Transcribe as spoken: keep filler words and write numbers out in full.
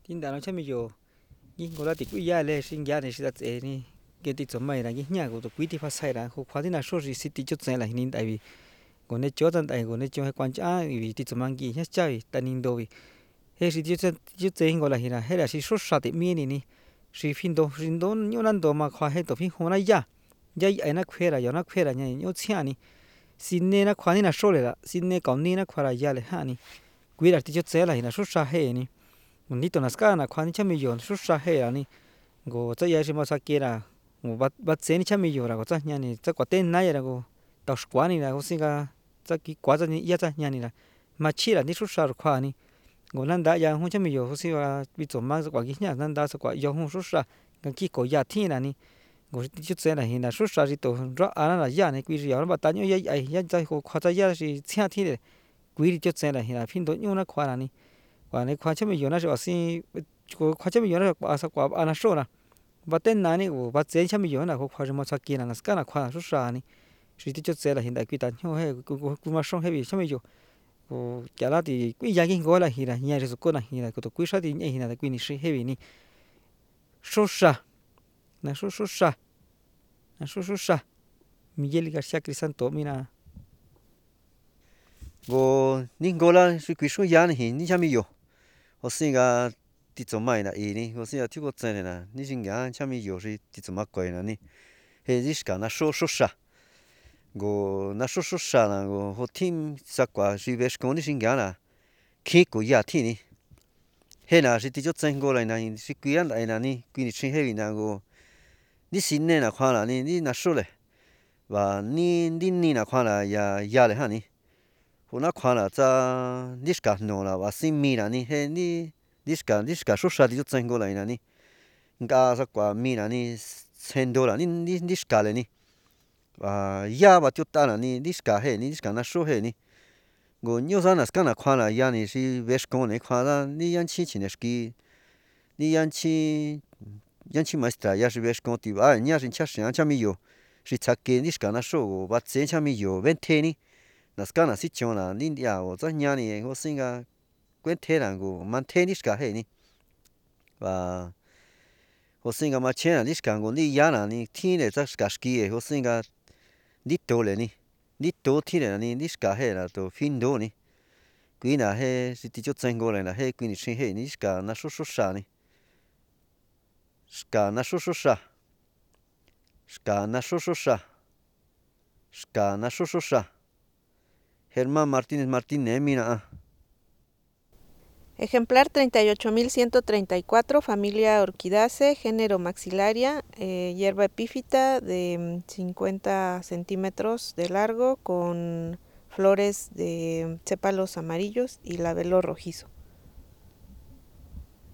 tinda nó chăm yo nhưng có là thì quý gia lên sinh gia này sẽ đặt ni cái tí chấm mày là cái nhà của tụi quý thì phát sai là không khóa thì là số gì sẽ tí chút sẽ là nên tại vì còn nếu chỗ tận tại còn nếu chỗ hay quan trọng vì tí chấm mang gì hết chơi tại nên đôi hết thì chút chút sẽ gọi là hiện là hết là chỉ số sát thì miên này ni chỉ phim đồ phim đồ nhiều lần đồ mà khóa hết đồ phim hôm nay ya ya ai nó khuya là giờ nó khuya là nhà nhiều xe ni xin nên nó khóa thì là số này là xin nên còn nên nó khóa là ya lại ha ni quý là tí chút sẽ là hiện là số sát hết ni mình đi tuần nào cả là khóa thì chăm mình số sát hết là ni go cho ya shima sakira go bat bat seni chami yora go cha nyani cha kwa ten na ya go ta shkwa ni la go singa cha ki kwa cha ni ya cha nyani la ma chi la ni shu sha khwa ni go nan da ya hu chami yo ho si wa bi zo ma kwa ki nya nan da sa kwa yo hu shu sha kan ki ko ya thi na ni go chu tse na hi na shu sha ri to ra ana la ya ne kwi ri ya ba ta nyo ya ai ya cha go khwa cha ya shi chha thi de kwi ri chu tse na hi na phin do nyu na khwa na ni wa ne khwa chami yo na jo si ko khwa chami yo na kwa sa kwa ana sho na và tên nào này của bác chế chăm bây giờ là có khoa mà sao kia là cái là khoa rất là này chỉ thì chút xe là hiện đại quy tắc nhưng hay cũng cũng mà xong hay bị chăm bây giờ của cả là thì quy giá cái gọi là hiện đại nhà rồi cô là hiện đại của tôi quy sao thì nhà hiện đại quy ni hay bị ni số sa là số số sa là số số sa Miguel García Crisanto mina go ning gola shi quy số giá này ni chăm bây giờ họ sinh ra tí chỗ mai là ý ní, có sẽ thiếu có chân này nè, ní sinh cái chăm mi nhiều thì tí chỗ mắc quay nè ní, hệ gì cả na số số sa, go na số số sa nè, go họ team sắc quả chỉ về con ní sinh cái nè, khi có giá thì ní, hệ là chỉ tí chỗ chân go lại nè, chỉ quý anh lại nè ní, quý ní sinh hệ nè go, ní sinh nè nè khoa là ní, ní na số này, và ní ní ní nè khoa là ya ya lại ha ní, họ na khoa là cha ní cả nó là và sinh mi là ní, hệ ní Diska diska số sa thì chút sen go lại nè ní, nga sa quả mi nè ní, sen đô là ní ní diska lại ní, và ya và chút ta là ní diska hệ ní diska na số hệ ní, go nhiều sao là cái nào khoa là ya ní si vest con này khoa ra ní yan chi chi này ski, ní yan chi yan chi maestra ya si vest con thì à nhà sinh chắc sinh chăm mi yo, si chắc cái diska na số và sen chăm mi yo bên thế ní, là cái nào si chọn là ní ya và cho nhà ní có sinh ra quen thế là go man thế ní cả hệ ní và họ sinh ra mà chơi là ní cả go ní ya là ní thiên này chắc cả ski họ sinh ra ní tổ này ní ní tổ thiên này ní ní cả hệ là tổ phim đồ ní quý là hệ thì chút sen go này là hệ quý ní sinh hệ ní cả na số số sa ní cả na số số sa cả na số số sa cả na số số sa Germán Martínez Martínez mina Ejemplar treinta y ocho mil ciento treinta y cuatro, familia Orchidaceae, género Maxillaria, eh, hierba epífita de cincuenta centímetros de largo con flores de sépalos amarillos y labelo rojizo.